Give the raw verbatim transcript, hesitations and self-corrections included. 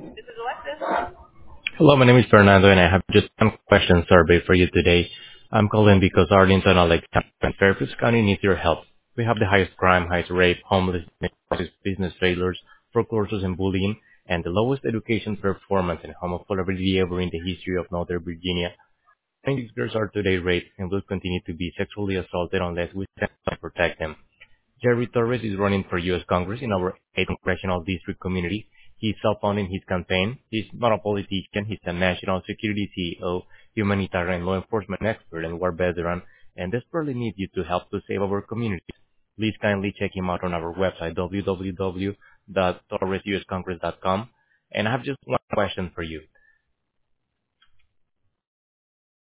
This is Alexis. Hello, my name is Fernando, and I have just one question survey for you today. I'm calling because Arlington, Alex, and Fairfax County needs your help. We have the highest crime, highest rape, homelessness, business failures, foreclosures, and bullying, and the lowest education performance and homophobia ever in the history of Northern Virginia. Twenty girls are today raped and will continue to be sexually assaulted unless we stand up to protect them. Jerry Torres is running for U S. Congress in our eighth congressional district community. He's self-funding his campaign. He's not a politician. He's a national security C E O, humanitarian law enforcement expert, and war veteran, and desperately needs you to help to save our community. Please kindly check him out on our website, w w w dot torres u s congress dot com. And I have just one question for you.